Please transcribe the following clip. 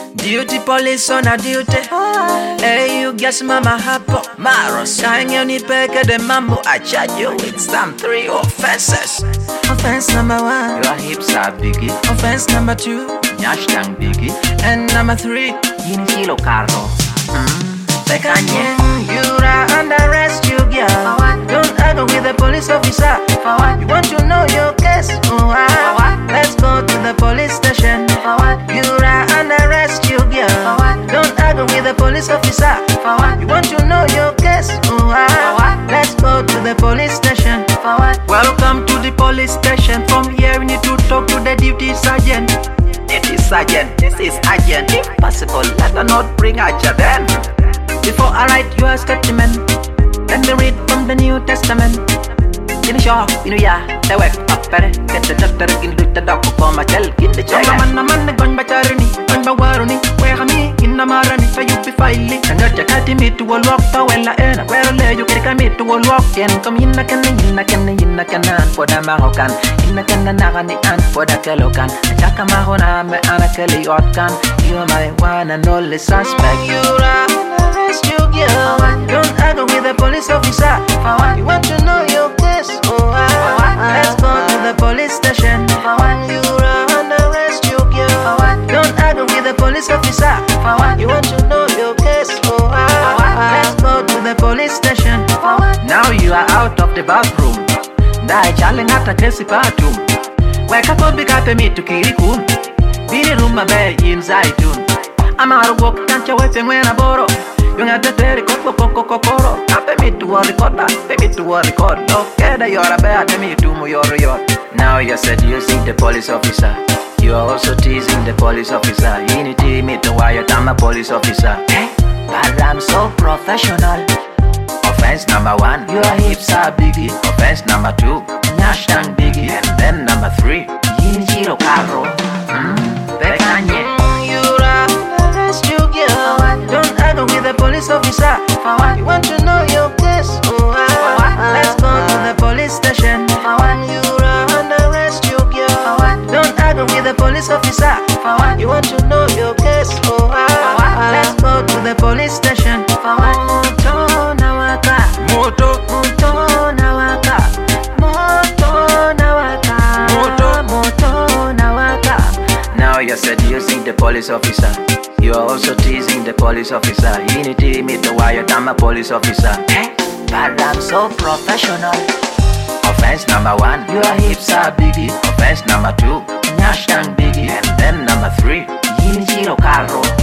Duty police on a duty. Hey, you guess mama hapo. Maros, hang on peke de mambo. I charge you with some 3 offenses. Offense number 1, Your hips are biggie, offense number 2, nyash tang biggie, and number 3. yin kilo cargo. Pekanye, you're under arrest, you girl. Don't argue with the police officer. You want to know your case? Let's go to the police station. You're under arrest, you girl. Don't argue with the police officer. You want to know your case? Let's go to the police station. Welcome to the police station. From here we need to talk to the duty sergeant. Duty sergeant, this is urgent. If possible, let her not bring a then. Before I write your statement, let me read from the New Testament. In the shop, in the yard, they work up better. Get the doctor, get the doctor for my tell. Get the check. I'm a gun by Charity, gun by Waruni. Where me in the Marani, so you be filing. And not your cat me to a lock, well, I earn. Where you can me to a lock and come in a can for the Mahokan. In a cananagani and for the Kelokan. Takamahona, me anakeli otkan. You are my one and only suspect. You're arrest, you girl. Don't argue with the police officer. You want to know your case? Let's go to the police station. You're under arrest, you girl. Don't argue with the police officer. You want to know your case? Let's go to the police station. Now you are out of the bathroom. Die challenge at a case bathroom. Wake up, big up me to Kirikun. Be room, my bed inside tune. I'm out of work, can't you wait when I borrow? You got the very coco. Pay me to a record, pay me to a record. Okay, that you're a bad, me to your. Now you're seducing the police officer. You are also teasing the police officer. You need to meet the wire, I'm a police officer. But I'm so professional. Offense number 1, your hips are biggie. Offense number 2, nyash tang biggie. And then number 3, yin kilo carro. Bekanye. You're arrest, you girl. Don't argue with the police officer. You want to know your case? Let's go to the police station. You're under arrest, you girl. Don't argue with the police officer. You want to know your case? Let's go to the police station. Moto nawaka, moto nawaka, moto nawaka, moto nawaka. Now you're seducing the police officer. You are also teasing the police officer. You need to meet the wire, I'm a police officer. But I'm so professional. Offense number 1, your hips are biggie. Offense number 2, nyash tang biggie. And then number 3, yin kilo carro.